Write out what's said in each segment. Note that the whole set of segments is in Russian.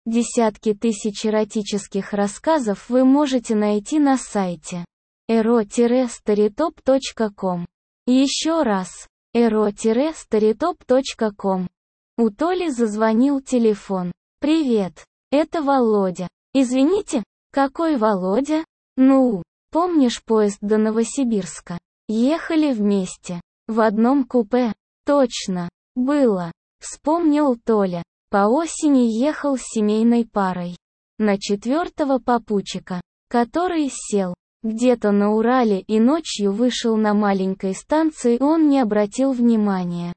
Десятки тысяч эротических рассказов вы можете найти на сайте ero-storytop.com. Еще раз, ero-storytop.com. У Толи зазвонил телефон. «Привет, это Володя. Извините, какой Володя? Ну, помнишь поезд до Новосибирска? Ехали вместе. В одном купе. Точно. Было. Вспомнил Толя. По осени ехал с семейной парой. На 4-го попутчика, который сел где-то на Урале и ночью вышел на маленькой станции, он не обратил внимания.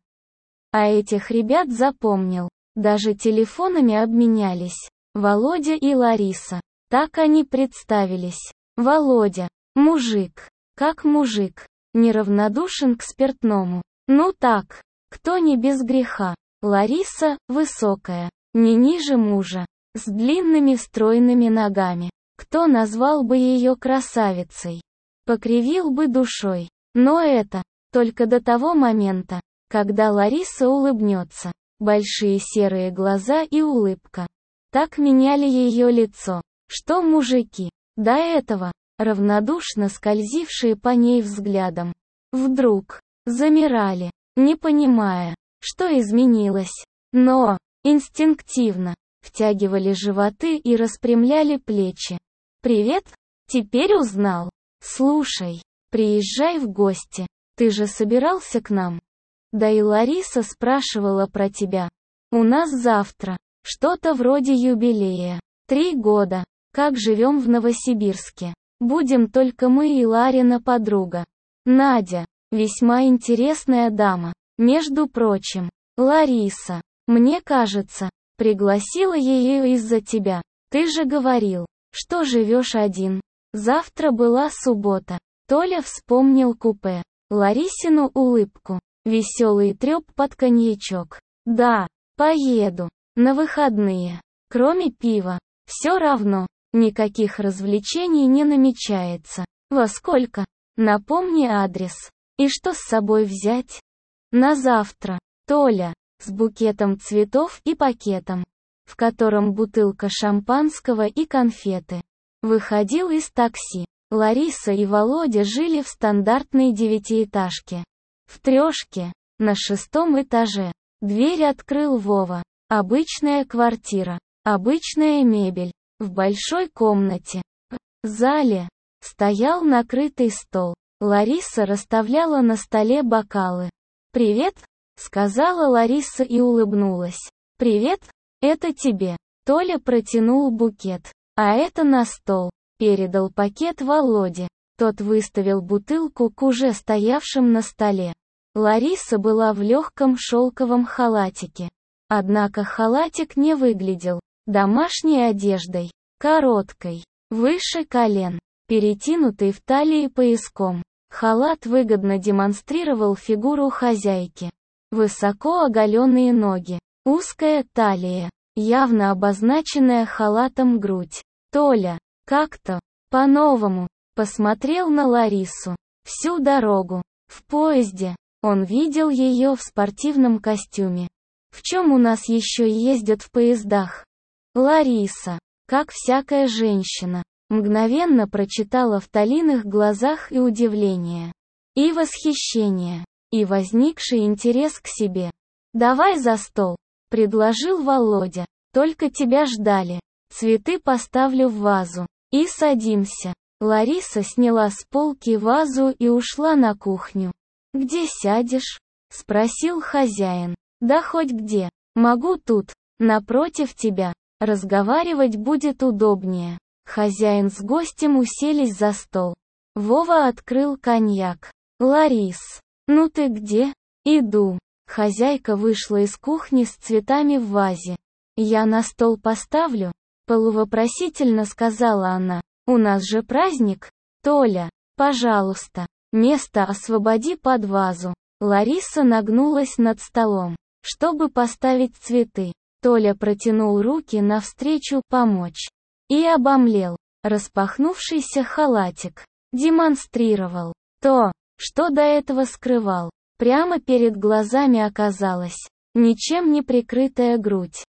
А этих ребят запомнил. Даже телефонами обменялись. Володя и Лариса. Так они представились. Володя. Мужик. Как мужик. Неравнодушен к спиртному. Ну так. Кто не без греха. Лариса. Высокая. Не ниже мужа. С длинными стройными ногами. Кто назвал бы ее красавицей? Покривил бы душой. Но это только до того момента, когда Лариса улыбнется. Большие серые глаза и улыбка. Так меняли ее лицо, что мужики, до этого, равнодушно скользившие по ней взглядом, вдруг замирали, не понимая, что изменилось. Но, инстинктивно, втягивали животы и распрямляли плечи. «Привет? Теперь узнал? Слушай, приезжай в гости. Ты же собирался к нам? Да и Лариса спрашивала про тебя. У нас завтра что-то вроде юбилея. 3 года. Как живем в Новосибирске. Будем только мы и Ларина подруга. Надя. Весьма интересная дама. Между прочим, Лариса, мне кажется, пригласила ее из-за тебя. Ты же говорил, что живешь один. Завтра была суббота. Толя вспомнил купе. Ларисину улыбку. Веселый трёп под коньячок. Да, поеду. На выходные. Кроме пива. Все равно. Никаких развлечений не намечается. Во сколько? Напомни адрес. И что с собой взять? На завтра. Толя. С букетом цветов и пакетом, в котором бутылка шампанского и конфеты. Выходил из такси. Лариса и Володя жили в стандартной 9-этажке. В трешке, на 6-м этаже. Дверь открыл Вова. Обычная квартира. Обычная мебель. В большой комнате. В зале стоял накрытый стол. Лариса расставляла на столе бокалы. «Привет», — сказала Лариса и улыбнулась. «Привет, это тебе». Толя протянул букет. «А это на стол». Передал пакет Володе. Тот выставил бутылку к уже стоявшим на столе. Лариса была в легком шелковом халатике. Однако халатик не выглядел домашней одеждой, короткой, выше колен, перетянутой в талии пояском. Халат выгодно демонстрировал фигуру хозяйки. Высоко оголенные ноги, узкая талия, явно обозначенная халатом грудь. Толя, как-то, по-новому, посмотрел на Ларису. Всю дорогу, в поезде, он видел ее в спортивном костюме. В чем у нас еще ездят в поездах? Лариса, как всякая женщина, мгновенно прочитала в Толиных глазах и удивление, и восхищение, и возникший интерес к себе. «Давай за стол», — предложил Володя. «Только тебя ждали. Цветы поставлю в вазу. И садимся». Лариса сняла с полки вазу и ушла на кухню. «Где сядешь?» — спросил хозяин. «Да хоть где. Могу тут, напротив тебя. Разговаривать будет удобнее». Хозяин с гостем уселись за стол. Вова открыл коньяк. «Ларис, ну ты где?» «Иду». Хозяйка вышла из кухни с цветами в вазе. «Я на стол поставлю?» Полувопросительно сказала она. «У нас же праздник. Толя, пожалуйста, место освободи под вазу». Лариса нагнулась над столом, чтобы поставить цветы. Толя протянул руки навстречу помочь. И обомлел. Распахнувшийся халатик демонстрировал то, что до этого скрывал. Прямо перед глазами оказалась ничем не прикрытая грудь.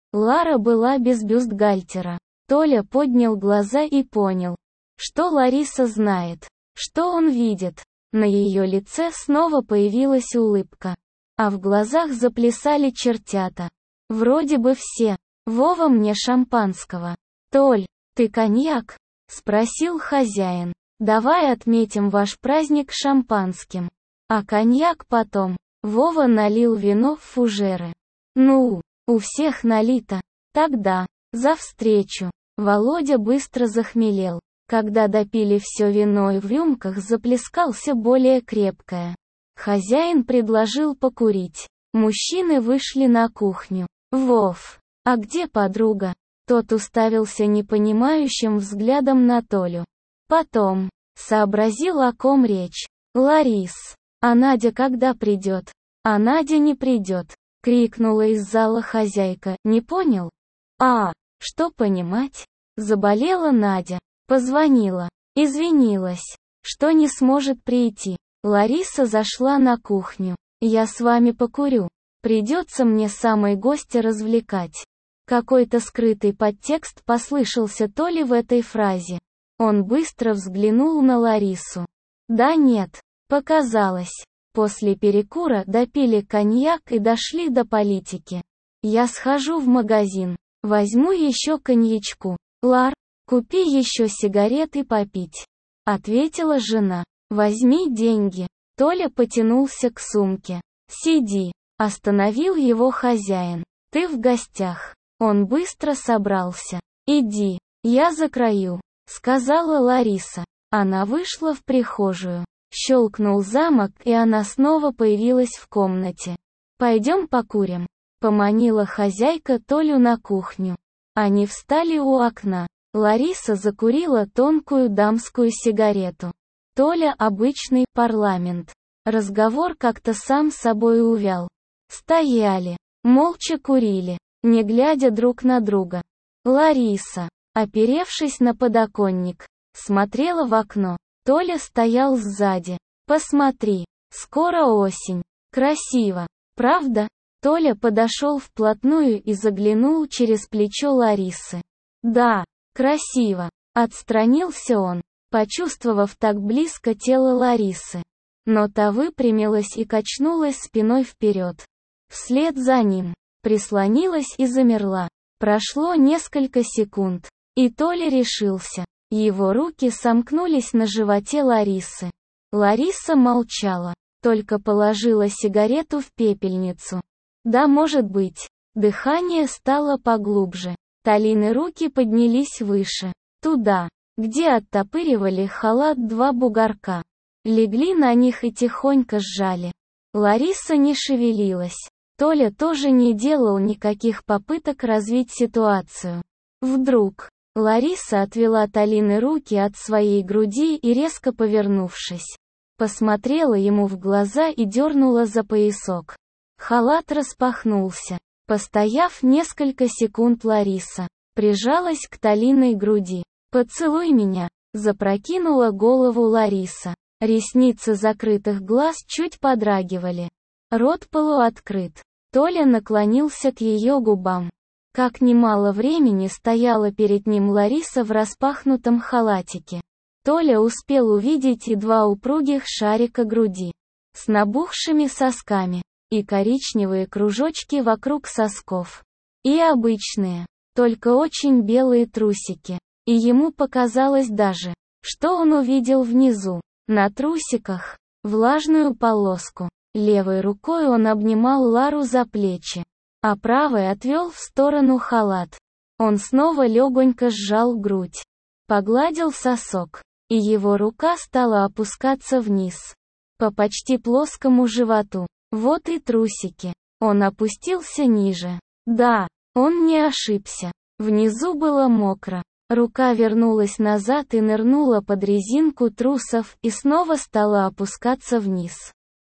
Лара была без бюстгальтера. Толя поднял глаза и понял, что Лариса знает, что он видит. На ее лице снова появилась улыбка, а в глазах заплясали чертята. Вроде бы все. «Вова, мне шампанского». «Толь, ты коньяк?» — спросил хозяин. «Давай отметим ваш праздник шампанским. А коньяк потом». Вова налил вино в фужеры. «Ну, у всех налито. Тогда, за встречу». Володя быстро захмелел. Когда допили все вино и в рюмках заплескался более крепкое. Хозяин предложил покурить. Мужчины вышли на кухню. «Вов, а где подруга?» Тот уставился непонимающим взглядом на Толю. Потом сообразил, о ком речь. «Ларис, а Надя когда придет?» «А Надя не придет», — крикнула из зала хозяйка. «Не понял?» «А, что понимать?» Заболела Надя. Позвонила. Извинилась, что не сможет прийти. Лариса зашла на кухню. «Я с вами покурю. Придется мне самой гостя развлекать». Какой-то скрытый подтекст послышался то ли в этой фразе. Он быстро взглянул на Ларису. Да нет, показалось. После перекура допили коньяк и дошли до политики. «Я схожу в магазин. Возьму еще коньячку. Лар, купи еще сигарет и попить», — ответила жена. «Возьми деньги». Толя потянулся к сумке. «Сиди», — остановил его хозяин. «Ты в гостях». Он быстро собрался. «Иди, я закрою», — сказала Лариса. Она вышла в прихожую. Щелкнул замок, и она снова появилась в комнате. «Пойдем покурим», — поманила хозяйка Толю на кухню. Они встали у окна. Лариса закурила тонкую дамскую сигарету. Толя — обычный парламент. Разговор как-то сам собой увял. Стояли, молча курили, не глядя друг на друга. Лариса, оперевшись на подоконник, смотрела в окно. Толя стоял сзади. «Посмотри, скоро осень. Красиво, правда?» Толя подошел вплотную и заглянул через плечо Ларисы. «Да, красиво», — отстранился он, почувствовав так близко тело Ларисы. Но та выпрямилась и качнулась спиной вперед. Вслед за ним прислонилась и замерла. Прошло несколько секунд, и Толя решился. Его руки сомкнулись на животе Ларисы. Лариса молчала, только положила сигарету в пепельницу. Да, может быть. Дыхание стало поглубже. Толины руки поднялись выше, туда, где оттопыривали халат два бугорка. Легли на них и тихонько сжали. Лариса не шевелилась. Толя тоже не делал никаких попыток развить ситуацию. Вдруг Лариса отвела Толины руки от своей груди и, резко повернувшись, посмотрела ему в глаза и дернула за поясок. Халат распахнулся. Постояв несколько секунд, Лариса прижалась к Толиной груди. «Поцелуй меня», — запрокинула голову Лариса. Ресницы закрытых глаз чуть подрагивали. Рот полуоткрыт. Толя наклонился к ее губам. Как немало времени стояла перед ним Лариса в распахнутом халатике. Толя успел увидеть и два упругих шарика груди, с набухшими сосками, и коричневые кружочки вокруг сосков. И обычные, только очень белые трусики. И ему показалось даже, что он увидел внизу, на трусиках, влажную полоску. Левой рукой он обнимал Лару за плечи, а правой отвел в сторону халат. Он снова легонько сжал грудь, погладил сосок, и его рука стала опускаться вниз, по почти плоскому животу. Вот и трусики. Он опустился ниже. Да, он не ошибся. Внизу было мокро. Рука вернулась назад и нырнула под резинку трусов и снова стала опускаться вниз.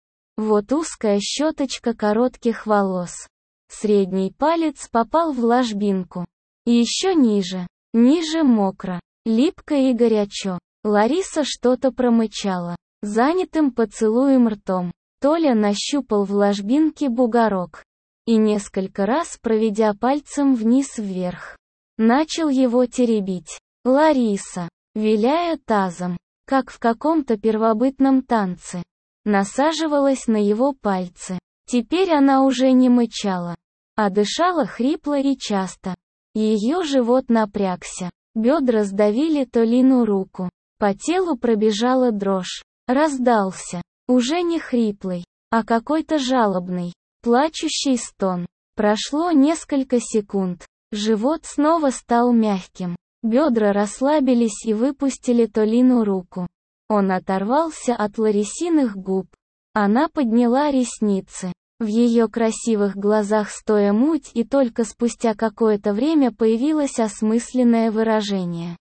Вот узкая щеточка коротких волос. Средний палец попал в ложбинку. Еще ниже. Ниже мокро. Липко и горячо. Лариса что-то промычала. Занятым поцелуем ртом. Толя нащупал в ложбинке бугорок. и несколько раз проведя пальцем вниз-вверх, начал его теребить. Лариса, виляя тазом, как в каком-то первобытном танце, насаживалась на его пальцы. Теперь она уже не мычала, а дышала хрипло и часто. Ее живот напрягся, бедра сдавили Толину руку, по телу пробежала дрожь. Раздался, уже не хриплый, а какой-то жалобный, плачущий стон. Прошло несколько секунд, живот снова стал мягким, бедра расслабились и выпустили Толину руку. Он оторвался от Ларисиных губ. Она подняла ресницы. В ее красивых глазах стоя муть, и только спустя какое-то время появилось осмысленное выражение.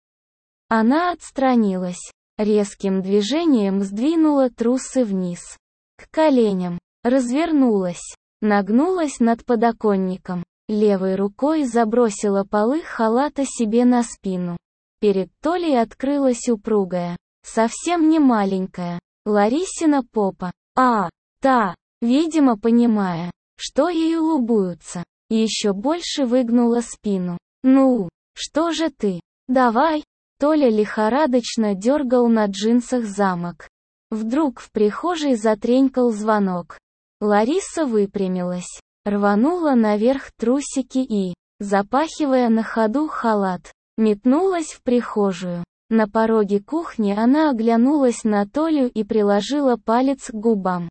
Она отстранилась, резким движением сдвинула трусы вниз, к коленям, развернулась, нагнулась над подоконником, левой рукой забросила полы халата себе на спину. Перед Толей открылась упругая, совсем не маленькая, Ларисина попа. Та, видимо понимая, что ею лубуются, еще больше выгнула спину. «Ну, что же ты? Давай!» Толя лихорадочно дергал на джинсах замок. Вдруг в прихожей затренькал звонок. Лариса выпрямилась, рванула наверх трусики и, запахивая на ходу халат, метнулась в прихожую. На пороге кухни она оглянулась на Толю и приложила палец к губам.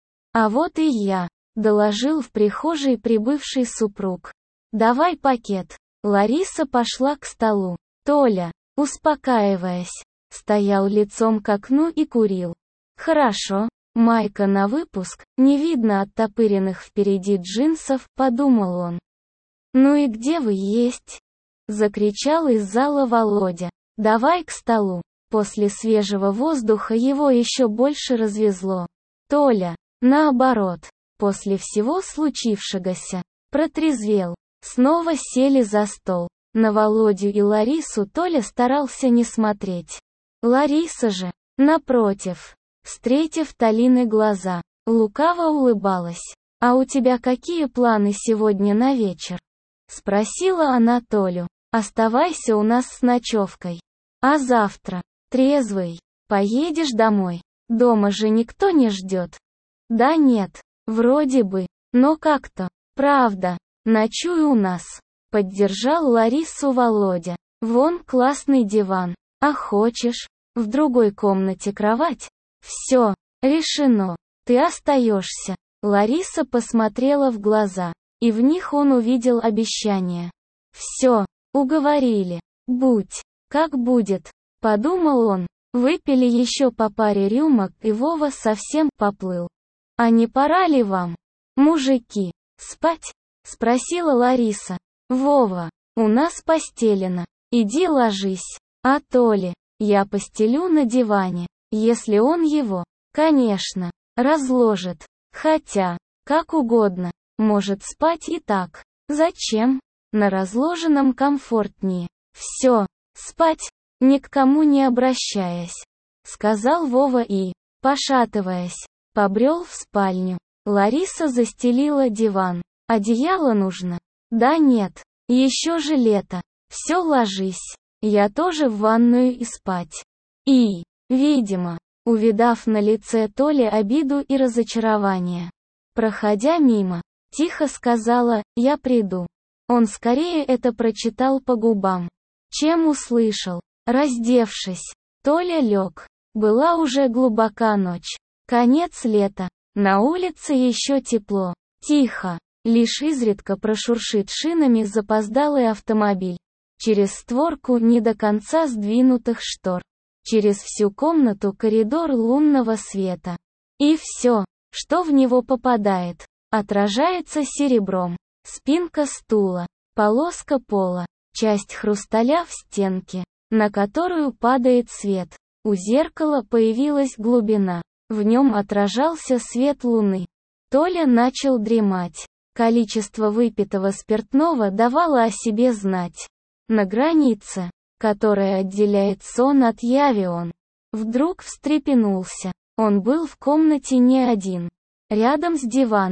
«А вот и я», — доложил в прихожей прибывший супруг. «Давай пакет». Лариса пошла к столу. Толя, успокаиваясь, стоял лицом к окну и курил. «Хорошо, майка на выпуск, не видно оттопыренных впереди джинсов», — подумал он. «Ну и где вы есть?» — закричал из зала Володя. «Давай к столу». После свежего воздуха его еще больше развезло. Толя, наоборот, после всего случившегося, протрезвел. Снова сели за стол. На Володю и Ларису Толя старался не смотреть. Лариса же, напротив, встретив Толины глаза, лукаво улыбалась. «А у тебя какие планы сегодня на вечер?» — спросила она Толю. «Оставайся у нас с ночевкой. А завтра, трезвый, поедешь домой? Дома же никто не ждет». «Да нет, вроде бы, но как-то, правда, ночуй у нас», — поддержал Ларису Володя. «Вон классный диван, а хочешь, в другой комнате кровать? Все, решено, ты остаешься». Лариса посмотрела в глаза, и в них он увидел обещание. «Все, уговорили, будь, как будет», — подумал он. Выпили еще по паре рюмок, и Вова совсем поплыл. «А не пора ли вам, мужики, спать?» — спросила Лариса. «Вова, у нас постелено, иди ложись. А Толе, я постелю на диване, если он его, конечно, разложит. Хотя, как угодно, может спать и так. Зачем? На разложенном комфортнее. Все, спать, ни к кому не обращаясь», — сказал Вова и, пошатываясь, побрел в спальню. Лариса застелила диван. «Одеяло нужно?» «Да нет, еще же лето. Все, ложись. Я тоже в ванную и спать». И, видимо, увидав на лице Толи обиду и разочарование, проходя мимо, тихо сказала: «Я приду». Он скорее это прочитал по губам, чем услышал. Раздевшись, Толя лег. Была уже глубока ночь. Конец лета. На улице еще тепло. Тихо. Лишь изредка прошуршит шинами запоздалый автомобиль. Через створку не до конца сдвинутых штор. Через всю комнату коридор лунного света. И все, что в него попадает, отражается серебром. Спинка стула, полоска пола, часть хрусталя в стенке, на которую падает свет. У зеркала появилась глубина. В нем отражался свет луны. Толя начал дремать. Количество выпитого спиртного давало о себе знать. На границе, которая отделяет сон от яви, он вдруг встрепенулся. Он был в комнате не один. Рядом с диваном,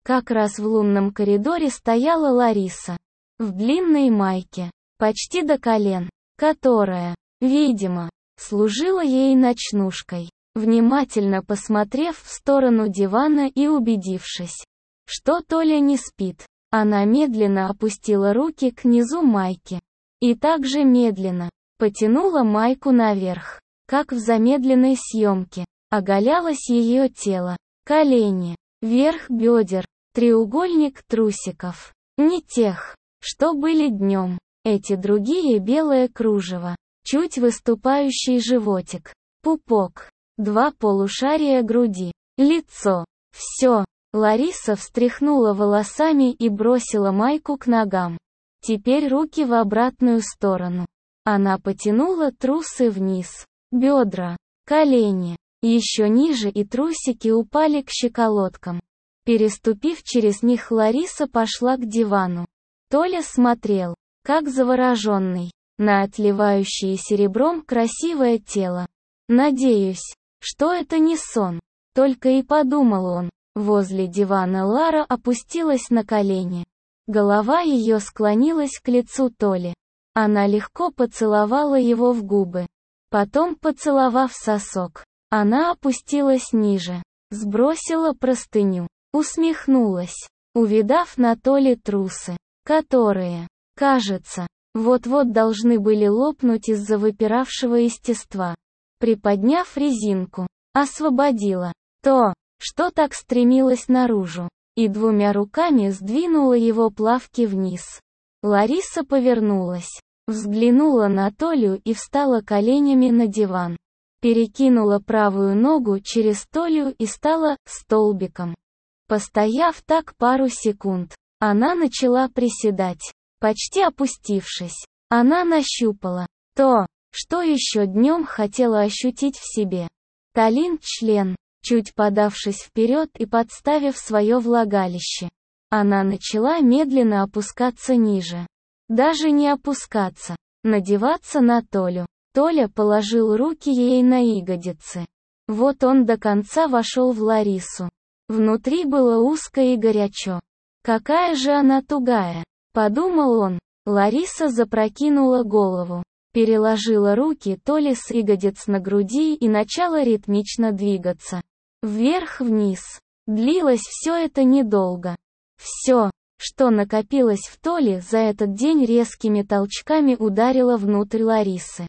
Как раз в лунном коридоре стояла Лариса. В длинной майке, почти до колен, которая, видимо, служила ей ночнушкой. Внимательно посмотрев в сторону дивана и убедившись, что Толя не спит, она медленно опустила руки к низу майки. И также медленно потянула майку наверх, как в замедленной съемке. Оголялось ее тело, колени, верх бедер, треугольник трусиков. Не тех, что были днем. Эти другие белое кружево, чуть выступающий животик, пупок, 2 полушария груди, лицо. Все. Лариса встряхнула волосами и бросила майку к ногам. Теперь руки в обратную сторону. Она потянула трусы вниз. Бедра, колени, еще ниже, и трусики упали к щиколоткам. Переступив через них, Лариса пошла к дивану. Толя смотрел, как завороженный, на отливающее серебром красивое тело. «Надеюсь, что это не сон», — только и подумал он. Возле дивана Лара опустилась на колени. Голова ее склонилась к лицу Толи. Она легко поцеловала его в губы. Потом, поцеловав сосок, она опустилась ниже, сбросила простыню, усмехнулась, увидав на Толе трусы, которые, кажется, вот-вот должны были лопнуть из-за выпиравшего естества. Приподняв резинку, освободила то, что так стремилось наружу, и 2 руками сдвинула его плавки вниз. Лариса повернулась, взглянула на Толю и встала коленями на диван. Перекинула правую ногу через Толю и стала столбиком. Постояв так пару секунд, она начала приседать. Почти опустившись, она нащупала то, что еще днем хотела ощутить в себе. Толин член. Чуть подавшись вперед и подставив свое влагалище, она начала медленно опускаться ниже. Даже не опускаться, надеваться на Толю. Толя положил руки ей на ягодицы. Вот он до конца вошел в Ларису. Внутри было узко и горячо. «Какая же она тугая!» — подумал он. Лариса запрокинула голову, переложила руки Толи с ягодиц на груди и начала ритмично двигаться. Вверх-вниз. Длилось все это недолго. Все, что накопилось в Толе за этот день, резкими толчками ударило внутрь Ларисы.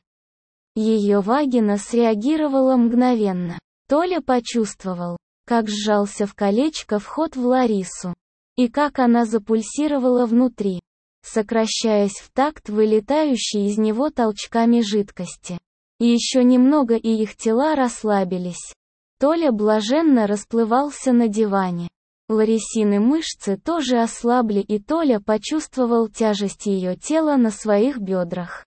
Ее вагина среагировала мгновенно. Толя почувствовал, как сжался в колечко вход в Ларису, и как она запульсировала внутри, сокращаясь в такт вылетающей из него толчками жидкости. И еще немного, и их тела расслабились. Толя блаженно расплывался на диване. Ларисины мышцы тоже ослабли, и Толя почувствовал тяжесть ее тела на своих бедрах.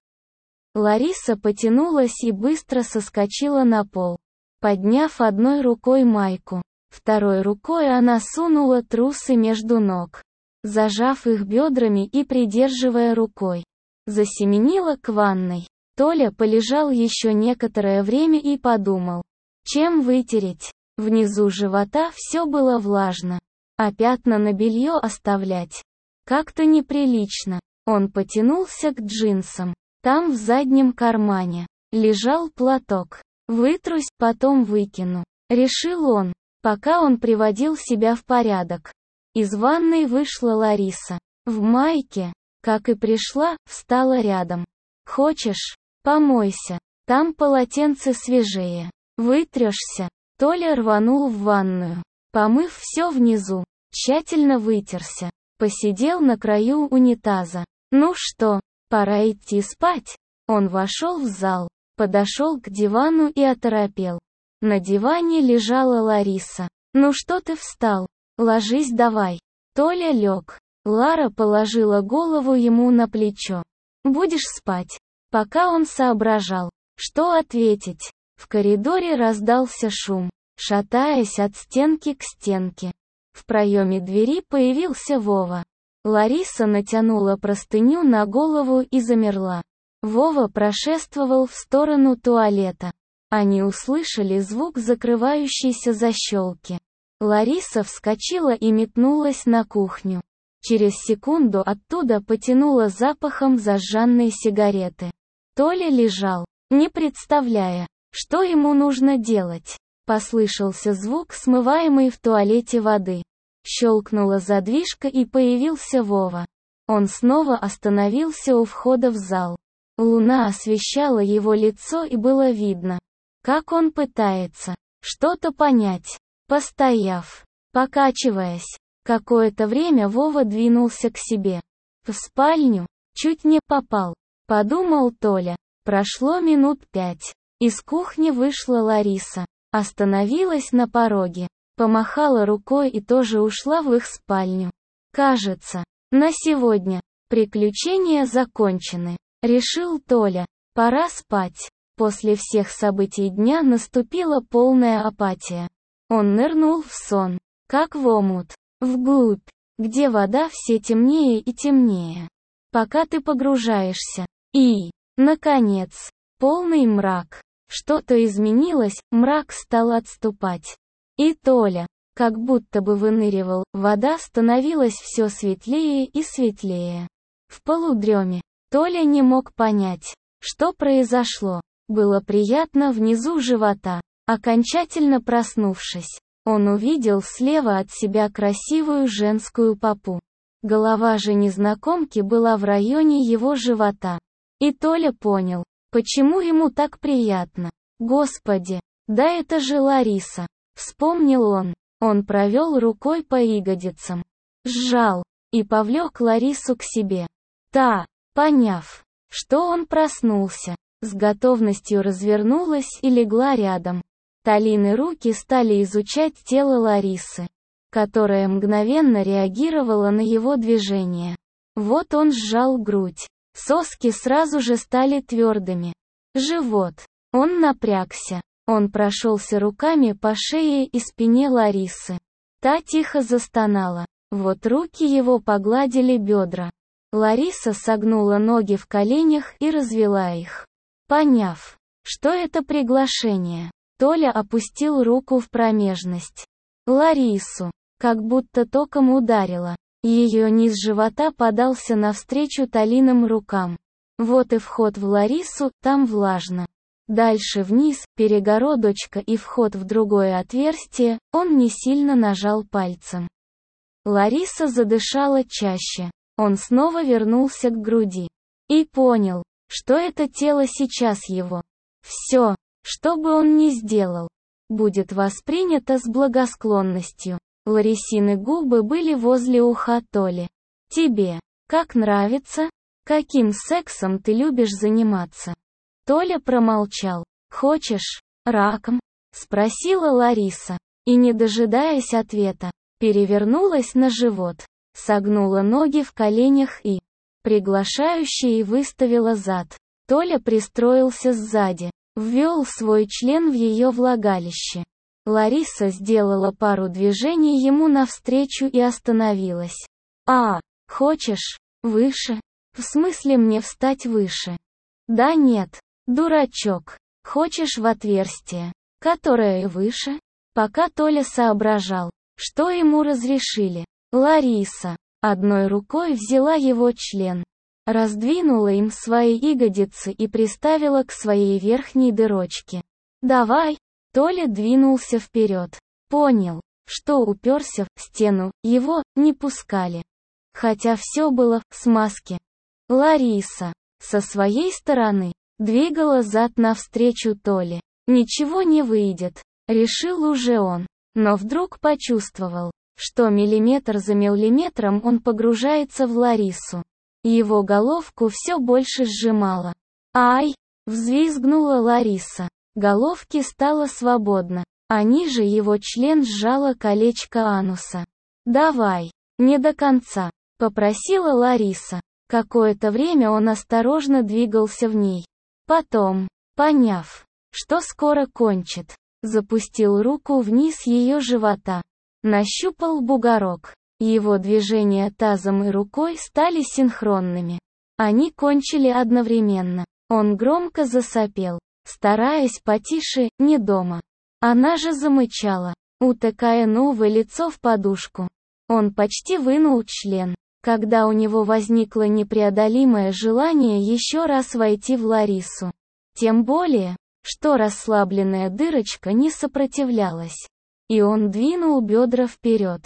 Лариса потянулась и быстро соскочила на пол. Подняв одной рукой майку, второй рукой она сунула трусы между ног. Зажав их бедрами и придерживая рукой, засеменила к ванной. Толя полежал еще некоторое время и подумал, чем вытереть. Внизу живота все было влажно, а пятна на белье оставлять как-то неприлично. Он потянулся к джинсам. Там в заднем кармане лежал платок. «Вытрусь, потом выкину», — решил он, пока он приводил себя в порядок. Из ванной вышла Лариса. В майке, как и пришла, встала рядом. «Хочешь, помойся, там полотенце свежее. Вытрешься». Толя рванул в ванную. Помыв все внизу, тщательно вытерся. Посидел на краю унитаза. «Ну что, пора идти спать». Он вошел в зал, подошел к дивану и оторопел. На диване лежала Лариса. «Ну что ты встал? Ложись давай». Толя лег. Лара положила голову ему на плечо. «Будешь спать?» Пока он соображал, что ответить, в коридоре раздался шум, шатаясь от стенки к стенке. В проеме двери появился Вова. Лариса натянула простыню на голову и замерла. Вова прошествовал в сторону туалета. Они услышали звук закрывающейся защелки. Лариса вскочила и метнулась на кухню. Через секунду оттуда потянуло запахом зажженной сигареты. Толя лежал, не представляя, что ему нужно делать. Послышался звук смываемой в туалете воды. Щелкнула задвижка и появился Вова. Он снова остановился у входа в зал. Луна освещала его лицо и было видно, как он пытается что-то понять. Постояв, покачиваясь, какое-то время Вова двинулся к себе. В спальню, чуть не попал, подумал Толя. Прошло минут 5. Из кухни вышла Лариса, остановилась на пороге, помахала рукой и тоже ушла в их спальню. Кажется, на сегодня приключения закончены, решил Толя. Пора спать. После всех событий дня наступила полная апатия. Он нырнул в сон, как в омут, вглубь, где вода все темнее и темнее. Пока ты погружаешься. И, наконец, полный мрак. Что-то изменилось, мрак стал отступать. И Толя, как будто бы выныривал, вода становилась все светлее и светлее. В полудреме Толя не мог понять, что произошло. Было приятно внизу живота. Окончательно проснувшись, он увидел слева от себя красивую женскую попу. Голова же незнакомки была в районе его живота. И Толя понял, почему ему так приятно. Господи, да это же Лариса, вспомнил он. Он провел рукой по ягодицам, сжал и повлек Ларису к себе. Та, поняв, что он проснулся, с готовностью развернулась и легла рядом. Талины руки стали изучать тело Ларисы, которая мгновенно реагировала на его движение. Вот он сжал грудь. Соски сразу же стали твердыми. Живот. Он напрягся. Он прошелся руками по шее и спине Ларисы. Та тихо застонала. Вот руки его погладили бедра. Лариса согнула ноги в коленях и развела их. Поняв, что это приглашение, Толя опустил руку в промежность. Ларису, как будто током ударило. Ее низ живота подался навстречу Толиным рукам. Вот и вход в Ларису, там влажно. Дальше вниз, перегородочка и вход в другое отверстие, он не сильно нажал пальцем. Лариса задышала чаще. Он снова вернулся к груди. И понял, что это тело сейчас его. Все, что бы он ни сделал, будет воспринято с благосклонностью. Ларисины губы были возле уха Толи. «Тебе, как нравится? Каким сексом ты любишь заниматься?» Толя промолчал. «Хочешь, раком?» — спросила Лариса. И, не дожидаясь ответа, перевернулась на живот, согнула ноги в коленях и, приглашающе, выставила зад. Толя пристроился сзади, ввел свой член в ее влагалище. Лариса сделала пару движений ему навстречу и остановилась. «А, хочешь, выше? В смысле мне встать выше?» «Да нет, дурачок. Хочешь в отверстие, которое выше?» Пока Толя соображал, что ему разрешили, Лариса одной рукой взяла его член, раздвинула им свои ягодицы и приставила к своей верхней дырочке. «Давай!» Толя двинулся вперед. Понял, что уперся в стену, его не пускали. Хотя все было в смазке. Лариса, со своей стороны, двигала зад навстречу Толе. Ничего не выйдет, решил уже он. Но вдруг почувствовал, что миллиметр за миллиметром он погружается в Ларису. Его головку все больше сжимало. «Ай!» — взвизгнула Лариса. Головке стало свободно, а ниже его член сжало колечко ануса. «Давай!» «Не до конца», — попросила Лариса. Какое-то время он осторожно двигался в ней. Потом, поняв, что скоро кончит, запустил руку вниз ее живота. Нащупал бугорок. Его движения тазом и рукой стали синхронными. Они кончили одновременно. Он громко засопел, стараясь потише, не дома. Она же замычала. утыкая новое лицо в подушку. Он почти вынул член, когда у него возникло непреодолимое желание еще раз войти в Ларису. Тем более, что расслабленная дырочка не сопротивлялась. И он двинул бедра вперед.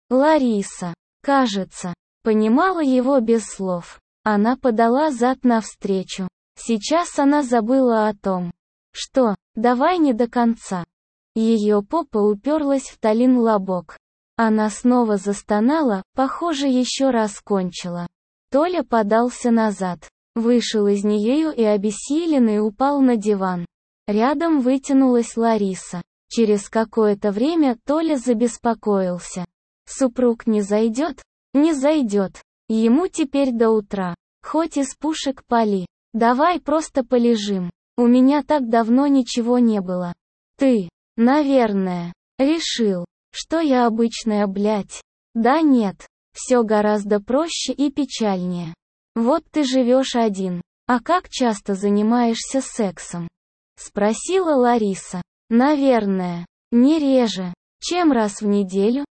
Лариса, кажется, понимала его без слов. Она подала зад навстречу. Сейчас она забыла о том, что «давай не до конца». Ее попа уперлась в Толин лобок. Она снова застонала, похоже, еще раз кончила. Толя подался назад, вышел из нее и обессиленный упал на диван. Рядом вытянулась Лариса. Через какое-то время Толя забеспокоился. Супруг не зайдет? Не зайдет. Ему теперь до утра. Хоть из пушек пали. Давай просто полежим. У меня так давно ничего не было. Ты, наверное, решил, что я обычная блядь. Да нет, все гораздо проще и печальнее. Вот ты живешь один, а как часто занимаешься сексом? Спросила Лариса. Наверное, не реже, чем раз в неделю.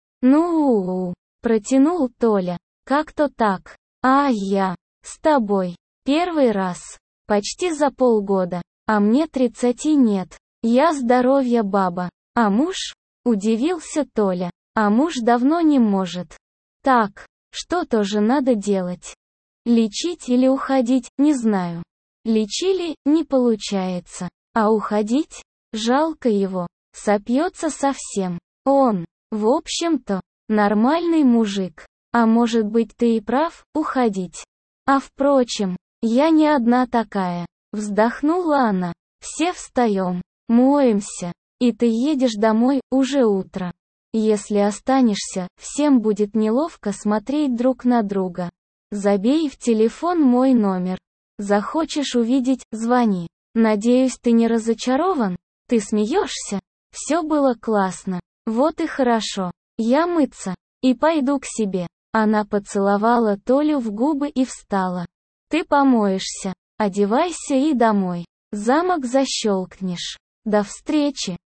Ну, протянул Толя. Как-то так. А я, с тобой, первый раз, почти за полгода, а мне 30 нет. Я здоровья баба, а муж? Удивился Толя. А муж давно не может. Так, что тоже надо делать? Лечить или уходить, не знаю. Лечили, не получается. А уходить? Жалко его. Сопьется совсем. Он, в общем-то, нормальный мужик. А может быть ты и прав, уходить. А впрочем, я не одна такая. Вздохнула она. Все встаем, моемся. И ты едешь домой, уже утро. Если останешься, всем будет неловко смотреть друг на друга. Забей в телефон мой номер. Захочешь увидеть, звони. Надеюсь, ты не разочарован? Ты смеешься? Все было классно. Вот и хорошо. Я мыться. И пойду к себе. Она поцеловала Толю в губы и встала. Ты помоешься. Одевайся и домой. Замок защелкнешь. До встречи.